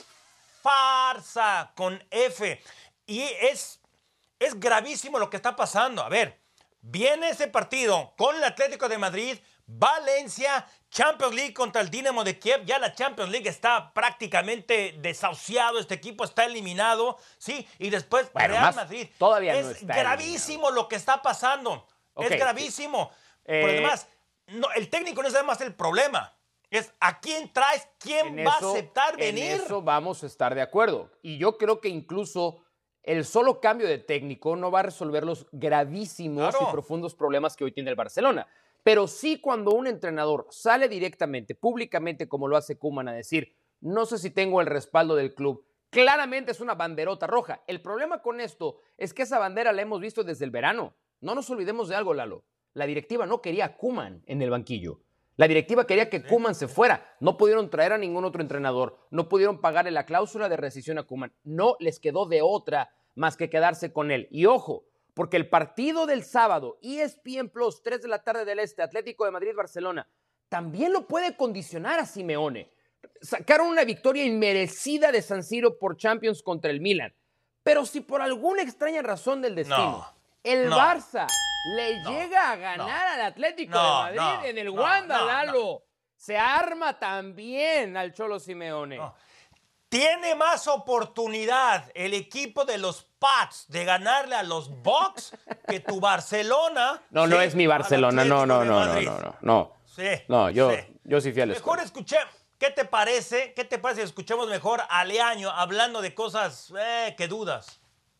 farsa con F. Y es, es gravísimo lo que está pasando. A ver, viene ese partido con el Atlético de Madrid, Valencia, Champions League contra el Dinamo de Kiev. Ya la Champions League está prácticamente desahuciado, este equipo está eliminado, ¿sí? Y después bueno, Real más, Madrid. Todavía es no está gravísimo eliminado. Lo que está pasando. Okay, es gravísimo. Sí. Eh, Pero además, no, el técnico no es además el problema. Es a quién traes, quién va eso, a aceptar venir. En eso vamos a estar de acuerdo. Y yo creo que incluso el solo cambio de técnico no va a resolver los gravísimos claro. y profundos problemas que hoy tiene el Barcelona. Pero sí, cuando un entrenador sale directamente, públicamente, como lo hace Koeman, a decir, no sé si tengo el respaldo del club, claramente es una banderota roja. El problema con esto es que esa bandera la hemos visto desde el verano. No nos olvidemos de algo, Lalo. La directiva no quería a Koeman en el banquillo. La directiva quería que Koeman se fuera. No pudieron traer a ningún otro entrenador. No pudieron pagarle la cláusula de rescisión a Koeman. No les quedó de otra más que quedarse con él. Y ojo, porque el partido del sábado, E S P N Plus, tres de la tarde del Este, Atlético de Madrid-Barcelona, también lo puede condicionar a Simeone. Sacaron una victoria inmerecida de San Siro por Champions contra el Milan. Pero si por alguna extraña razón del destino, no, el no, Barça le no, llega a ganar no, al Atlético no, de Madrid no, en el no, Wanda, no, Lalo, no. se arma también al Cholo Simeone. No. Tiene más oportunidad el equipo de los Pats de ganarle a los Bucks que tu Barcelona. No, sí, no es mi Barcelona, no, no, no, no, no, no, no. Sí, no, yo sí. yo sí fui al Mejor escuché, ¿qué te parece? ¿Qué te parece si escuchemos mejor a Leaño hablando de cosas eh, que dudas?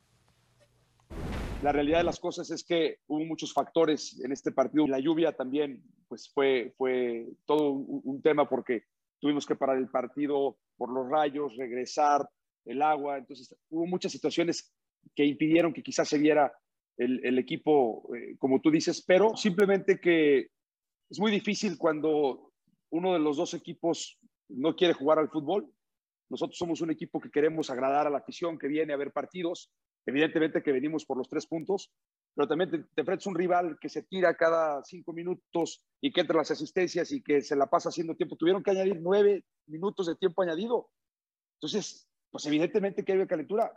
La realidad de las cosas es que hubo muchos factores en este partido. La lluvia también pues fue, fue todo un, un tema porque tuvimos que parar el partido por los rayos, regresar, el agua. Entonces hubo muchas situaciones que impidieron que quizás se viera el, el equipo, eh, como tú dices, pero simplemente que es muy difícil cuando uno de los dos equipos no quiere jugar al fútbol. Nosotros somos un equipo que queremos agradar a la afición, que viene a ver partidos. Evidentemente que venimos por los tres puntos, pero también te, te enfrentas a un rival que se tira cada cinco minutos y que entra las asistencias y que se la pasa haciendo tiempo. Tuvieron que añadir nueve minutos de tiempo añadido. Entonces, pues evidentemente que hay calentura.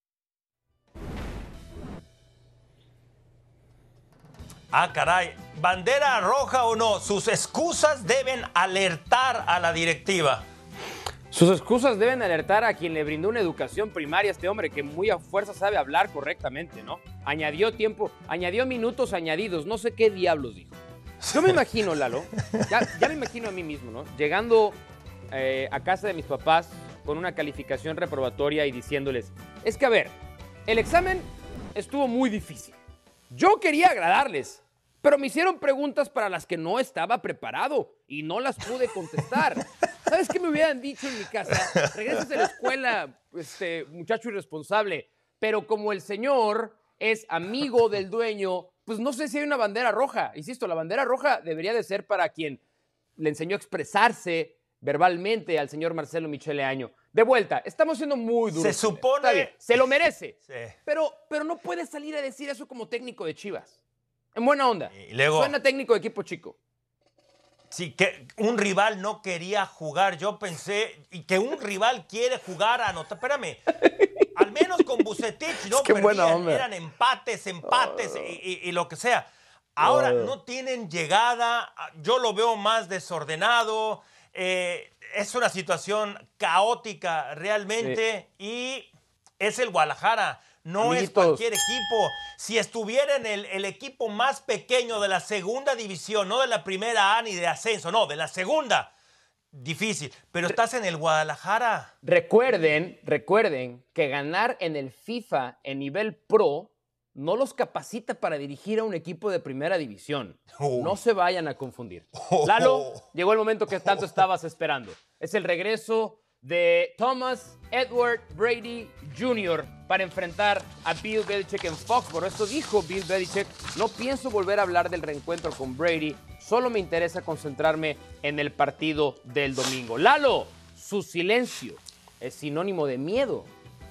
Ah, caray. ¿Bandera roja o no? Sus excusas deben alertar a la directiva. Sus excusas deben alertar a quien le brindó una educación primaria a este hombre, que muy a fuerza sabe hablar correctamente, ¿no? Añadió tiempo, añadió minutos añadidos, no sé qué diablos dijo. Yo me imagino, Lalo, ya, ya me imagino a mí mismo, ¿no? Llegando eh, a casa de mis papás con una calificación reprobatoria y diciéndoles, es que a ver, el examen estuvo muy difícil. Yo quería agradarles, pero me hicieron preguntas para las que no estaba preparado y no las pude contestar. ¿Sabes qué me hubieran dicho en mi casa? Regresas a la escuela, este, muchacho irresponsable. Pero como el señor es amigo del dueño, pues no sé si hay una bandera roja. Insisto, la bandera roja debería de ser para quien le enseñó a expresarse verbalmente al señor Marcelo Michele Año. De vuelta, estamos siendo muy duros. Se supone... Bien, se lo merece. Sí. Pero, pero no puede salir a decir eso como técnico de Chivas. En buena onda. Y luego... Suena técnico de equipo chico. Sí, que un rival no quería jugar. Yo pensé, y que un rival quiere jugar a anotar. Espérame, al menos con Vucetich no es que perdían, eran empates, empates oh. y, y, y lo que sea. Ahora oh. no tienen llegada, yo lo veo más desordenado, eh, es una situación caótica realmente sí. Y es el Guadalajara. No Amiguitos. Es cualquier equipo. Si estuviera en el, el equipo más pequeño de la segunda división, no de la primera A ni de ascenso, no, de la segunda, difícil. Pero estás en el Guadalajara. Recuerden, recuerden que ganar en el FIFA en nivel pro no los capacita para dirigir a un equipo de primera división. Oh. No se vayan a confundir. Oh. Lalo, llegó el momento que tanto estabas esperando. Es el regreso de Thomas Edward Brady junior para enfrentar a Bill Belichick en Foxborough. Esto dijo Bill Belichick: no pienso volver a hablar del reencuentro con Brady, solo me interesa concentrarme en el partido del domingo. Lalo, su silencio es sinónimo de miedo.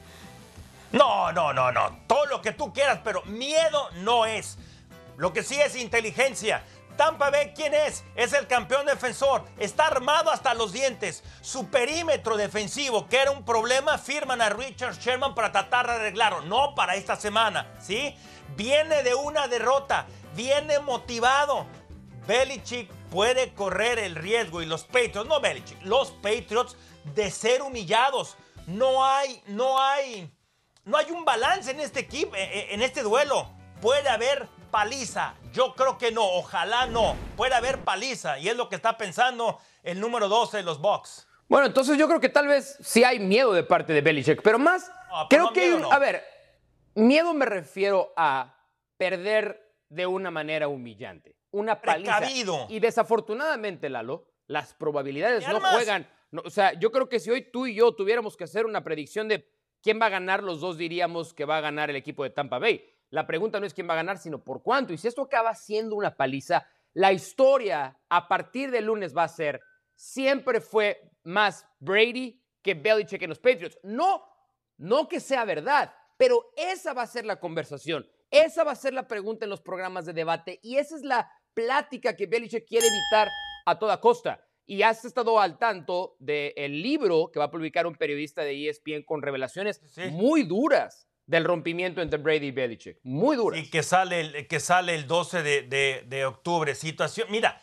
No, no, no, no. Todo lo que tú quieras, pero miedo no es. Lo que sí es inteligencia. Tampa Bay, ¿quién es? Es el campeón defensor. Está armado hasta los dientes. Su perímetro defensivo, que era un problema, firman a Richard Sherman para tratar de arreglarlo. No para esta semana, ¿sí? Viene de una derrota. Viene motivado. Belichick puede correr el riesgo, y los Patriots, no Belichick, los Patriots, de ser humillados. No hay, no hay... No hay un balance en este equipo, en este duelo. Puede haber paliza. Yo creo que no. Ojalá no. Puede haber paliza. Y es lo que está pensando el número doce de los Bucs. Bueno, entonces yo creo que tal vez sí hay miedo de parte de Belichick. Pero más, no, creo no, que hay un... no. A ver, miedo me refiero a perder de una manera humillante. Una paliza. Precavido. Y desafortunadamente, Lalo, las probabilidades no armas? juegan. No, o sea, yo creo que si hoy tú y yo tuviéramos que hacer una predicción de quién va a ganar, los dos diríamos que va a ganar el equipo de Tampa Bay. La pregunta no es quién va a ganar, sino por cuánto. Y si esto acaba siendo una paliza, la historia a partir del lunes va a ser: siempre fue más Brady que Belichick en los Patriots. No, no que sea verdad, pero esa va a ser la conversación. Esa va a ser la pregunta en los programas de debate. Y esa es la plática que Belichick quiere evitar a toda costa. Y has estado al tanto del libro que va a publicar un periodista de E S P N con revelaciones sí. muy duras del rompimiento entre Brady y Belichick. Muy duras. Y que sale el, que sale el doce de, de, de octubre. Situación, mira,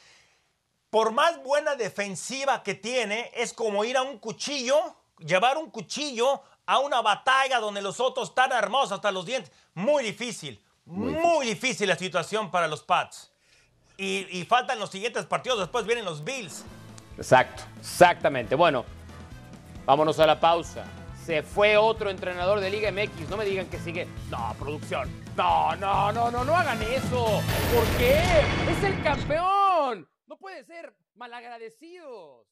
por más buena defensiva que tiene, es como ir a un cuchillo, llevar un cuchillo a una batalla donde los otros están armados hasta los dientes. Muy difícil, muy, muy difícil. difícil la situación para los Pats. Y, y faltan los siguientes partidos, después vienen los Bills. Exacto, exactamente. Bueno, vámonos a la pausa. Se fue otro entrenador de Liga M X. No me digan que sigue. No, producción. No, no, no, no, no hagan eso. ¿Por qué? Es el campeón. No puede ser malagradecidos.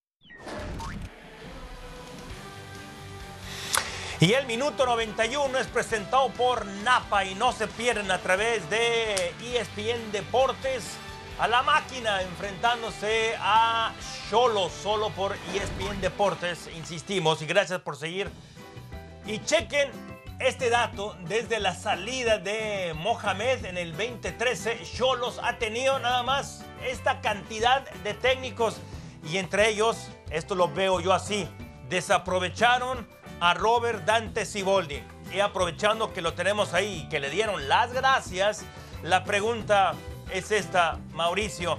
Y el minuto noventa y uno es presentado por Napa, y no se pierden a través de E S P N Deportes a la máquina enfrentándose a Xolos, solo por E S P N Deportes, insistimos, y gracias por seguir. Y chequen este dato: desde la salida de Mohamed en el veinte trece, Xolos ha tenido nada más esta cantidad de técnicos, y entre ellos, esto lo veo yo así, desaprovecharon a Robert Dante Siboldi. Y aprovechando que lo tenemos ahí y que le dieron las gracias, la pregunta es esta, Mauricio.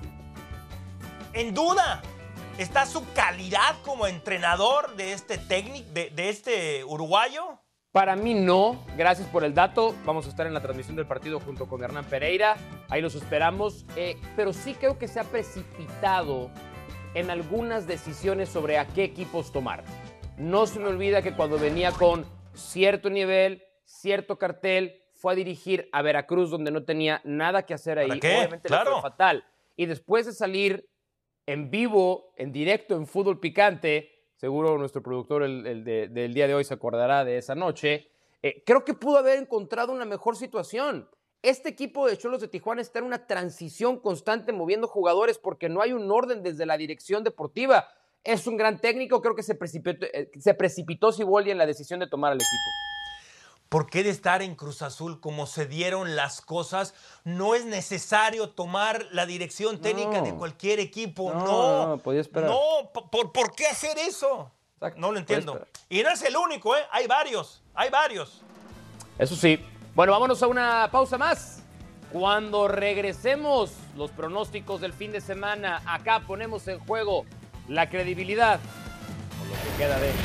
¿En duda está su calidad como entrenador de este técnico, de, de este uruguayo? Para mí no. Gracias por el dato. Vamos a estar en la transmisión del partido junto con Hernán Pereira. Ahí los esperamos. Eh, pero sí creo que se ha precipitado en algunas decisiones sobre a qué equipos tomar. No se me olvida que cuando venía con cierto nivel, cierto cartel, fue a dirigir a Veracruz, donde no tenía nada que hacer ahí. ¿Para qué? Obviamente Claro. le fue fatal. Y después de salir en vivo, en directo, en Fútbol Picante, seguro nuestro productor el, el de, del día de hoy se acordará de esa noche, eh, creo que pudo haber encontrado una mejor situación. Este equipo de Xolos de Tijuana está en una transición constante, moviendo jugadores porque no hay un orden desde la dirección deportiva. Es un gran técnico, creo que se precipitó, eh, se precipitó Siboldi en la decisión de tomar al equipo. ¿Por qué de estar en Cruz Azul como se dieron las cosas no es necesario tomar la dirección técnica No. de cualquier equipo? No, No, no, podía esperar. No, ¿por, por qué hacer eso? Exacto, No lo podía entiendo. esperar. Y no es el único, ¿eh? Hay varios, hay varios. Eso sí. Bueno, vámonos a una pausa más. Cuando regresemos, los pronósticos del fin de semana. Acá ponemos en juego la credibilidad con lo que queda de...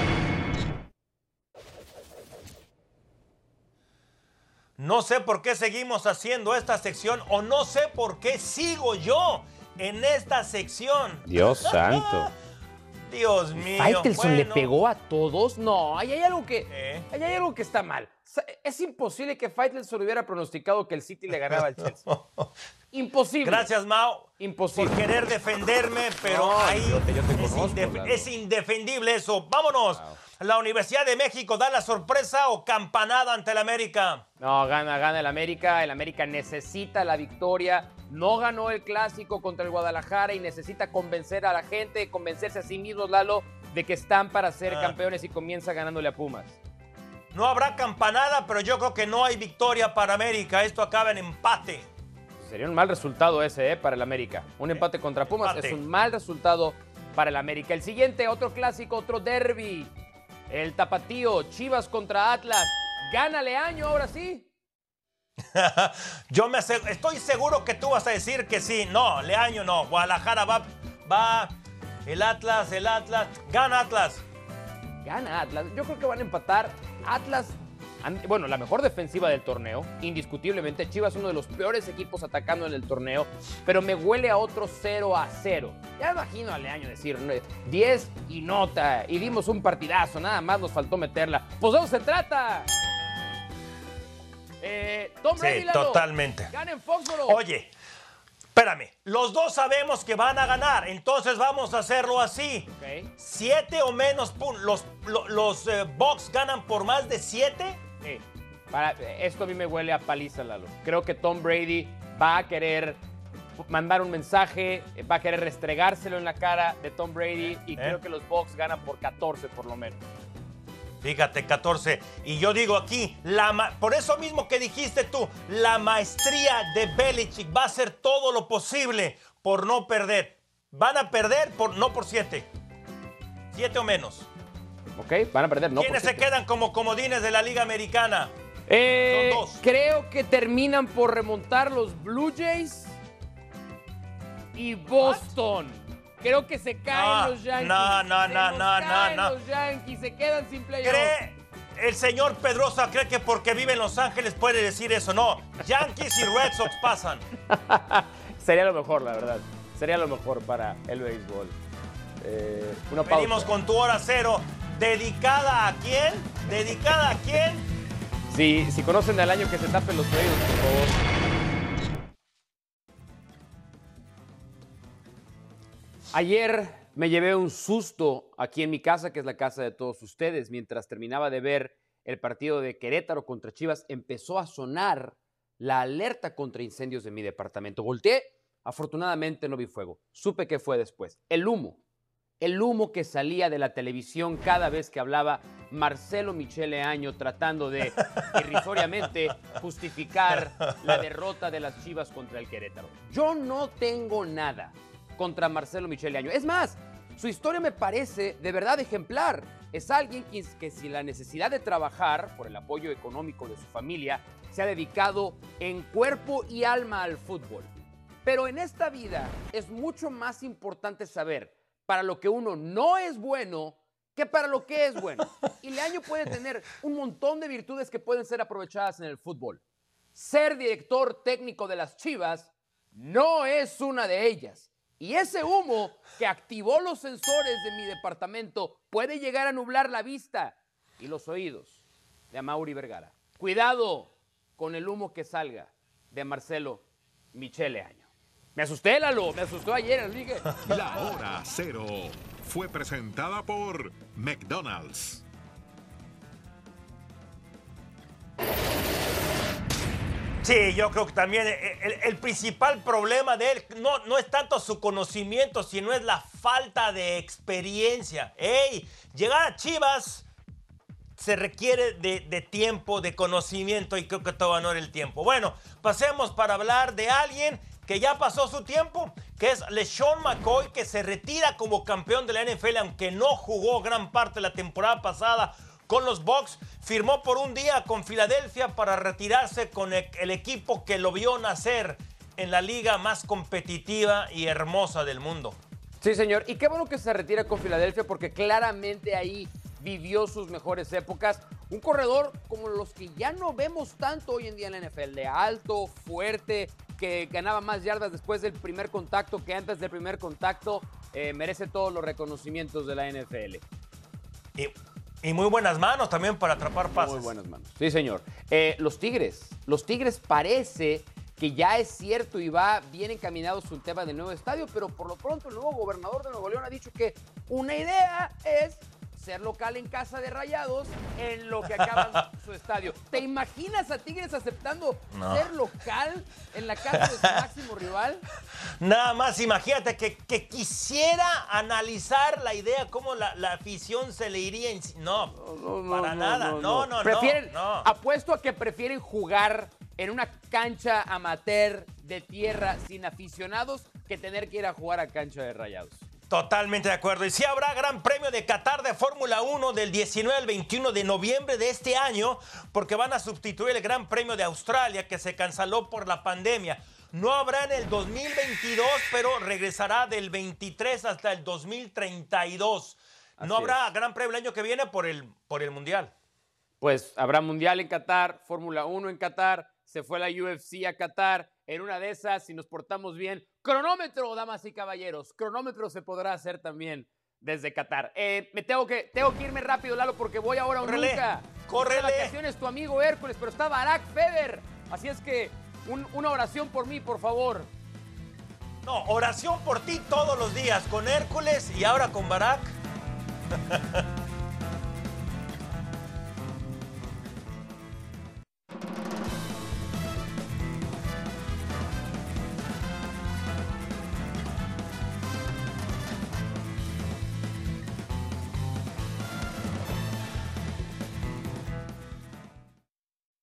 No sé por qué seguimos haciendo esta sección, o no sé por qué sigo yo en esta sección. Dios santo. Dios mío. Faitelson bueno. le pegó a todos. No, ahí hay algo que, ¿Eh? ahí hay algo que está mal. Es imposible que Faitelson hubiera pronosticado que el City le ganaba al Chelsea. Imposible. Gracias, Mao. Imposible. Por querer defenderme, pero No, ahí yo te- yo te es, conozco, indef- Lalo. es indefendible eso. Vámonos. Wow. ¿La Universidad de México da la sorpresa o campanada ante el América? No, gana, gana el América. El América necesita la victoria. No ganó el clásico contra el Guadalajara y necesita convencer a la gente, convencerse a sí mismos, Lalo, de que están para ser Ah. campeones y comienza ganándole a Pumas. No habrá campanada, pero yo creo que no hay victoria para América. Esto acaba en empate. Sería un mal resultado ese, ¿eh? Para el América. Un empate contra Pumas Empate. es un mal resultado para el América. El siguiente, otro clásico, otro derbi. El tapatío, Chivas contra Atlas. Gana Leaño, ahora sí. Yo me aseg- estoy seguro que tú vas a decir que sí. No, Leaño no. Guadalajara va, va. El Atlas, el Atlas. Gana Atlas. Gana Atlas. Yo creo que van a empatar. Atlas, an- bueno, la mejor defensiva del torneo, indiscutiblemente. Chivas uno de los peores equipos atacando en el torneo, pero me huele a otro cero a cero. Ya me imagino a Leaño decir diez y nota, y dimos un partidazo, nada más nos faltó meterla. Pues de eso se trata. Eh, Tom Brady, Sí, Lalo, totalmente. gana en Foxboro. Oye, espérame. Los dos sabemos que van a ganar, entonces vamos a hacerlo así. Ok. Siete o menos puntos. Los, lo- los eh, Bucks ganan por más de siete. Sí. Para, esto a mí me huele a paliza, Lalo. Creo que Tom Brady va a querer mandar un mensaje, va a querer restregárselo en la cara de Tom Brady y ¿Eh? creo que los Bucks ganan por catorce por lo menos. Fíjate, catorce. Y yo digo aquí, la ma- por eso mismo que dijiste tú, la maestría de Belichick va a hacer todo lo posible por no perder. Van a perder por, no por siete. Siete o menos. ¿Ok? Van a perder, ¿no? ¿Quiénes por se siete. quedan como comodines de la Liga Americana? Eh, Son dos. Creo que terminan por remontar los Blue Jays y Boston. Creo que se caen Ah, los Yankees. no, no, Se no, nos no, no, caen no. Los Yankees se quedan sin playoff. ¿Cree el señor Pedrosa cree que porque vive en Los Ángeles puede decir eso? No, Yankees y Red Sox pasan. Sería lo mejor, la verdad. Sería lo mejor para el béisbol. Eh, una pausa. Venimos con tu hora cero. ¿Dedicada a quién? ¿Dedicada a quién? Si, si conocen al año que se tapen los oídos, por favor. Ayer me llevé un susto aquí en mi casa, que es la casa de todos ustedes. Mientras terminaba de ver el partido de Querétaro contra Chivas, empezó a sonar la alerta contra incendios de mi departamento. Volteé, afortunadamente no vi fuego. Supe qué fue después. El humo. El humo que salía de la televisión cada vez que hablaba Marcelo Michele Año tratando de irrisoriamente justificar la derrota de las Chivas contra el Querétaro. Yo no tengo nada contra Marcelo Michele Año. Es más, su historia me parece de verdad ejemplar. Es alguien que, que sin la necesidad de trabajar por el apoyo económico de su familia, se ha dedicado en cuerpo y alma al fútbol. Pero en esta vida es mucho más importante saber para lo que uno no es bueno que para lo que es bueno. Y Leaño puede tener un montón de virtudes que pueden ser aprovechadas en el fútbol. Ser director técnico de las Chivas no es una de ellas. Y ese humo que activó los sensores de mi departamento puede llegar a nublar la vista y los oídos de Amaury Vergara. Cuidado con el humo que salga de Marcelo Michele Año. Me asusté, Lalo, me asustó ayer, Enrique. La hora cero fue presentada por McDonald's. Sí, yo creo que también el, el principal problema de él no, no es tanto su conocimiento, sino es la falta de experiencia. ¡Ey! Llegar a Chivas se requiere de, de tiempo, de conocimiento, y creo que todavía no era el tiempo. Bueno, pasemos para hablar de alguien que ya pasó su tiempo, que es LeSean McCoy, que se retira como campeón de la N F L, aunque no jugó gran parte de la temporada pasada con los Bucks. Firmó por un día con Filadelfia para retirarse con el, el equipo que lo vio nacer en la liga más competitiva y hermosa del mundo. Sí, señor. Y qué bueno que se retira con Filadelfia, porque claramente ahí vivió sus mejores épocas. Un corredor como los que ya no vemos tanto hoy en día en la N F L, de alto, fuerte, que ganaba más yardas después del primer contacto que antes del primer contacto, eh, merece todos los reconocimientos de la N F L. Y, y muy buenas manos también para atrapar pases. Muy buenas manos. Sí, señor. Eh, los Tigres. Los Tigres parece que ya es cierto y va bien encaminado su tema del nuevo estadio, pero por lo pronto el nuevo gobernador de Nuevo León ha dicho que una idea es ser local en casa de Rayados en lo que acaban su estadio. ¿Te imaginas a Tigres aceptando no. ser local en la casa de su máximo rival? Nada más, imagínate que, que quisiera analizar la idea, cómo la, la afición se le iría en... No, no, no para no, nada. No, no, no. Prefieren, no, no. Apuesto a que prefieren jugar en una cancha amateur de tierra sin aficionados que tener que ir a jugar a cancha de Rayados. Totalmente de acuerdo. Y sí habrá Gran Premio de Qatar de Fórmula uno del diecinueve al veintiuno de noviembre de este año, porque van a sustituir el Gran Premio de Australia que se canceló por la pandemia. No habrá en el dos mil veintidós, pero regresará del veintitrés hasta el dos mil treinta y dos. Así no habrá es. Gran Premio el año que viene por el, por el Mundial. Pues habrá Mundial en Qatar, Fórmula uno en Qatar, se fue la U F C a Qatar. En una de esas, si nos portamos bien, cronómetro, damas y caballeros, cronómetro se podrá hacer también desde Qatar. Eh, me tengo que, tengo que irme rápido, Lalo, porque voy ahora o nunca. ¡Córrele! De vacaciones tu amigo Hércules, pero está Barack Feber. Así es que un, una oración por mí, por favor. No, oración por ti todos los días, con Hércules y ahora con Barack.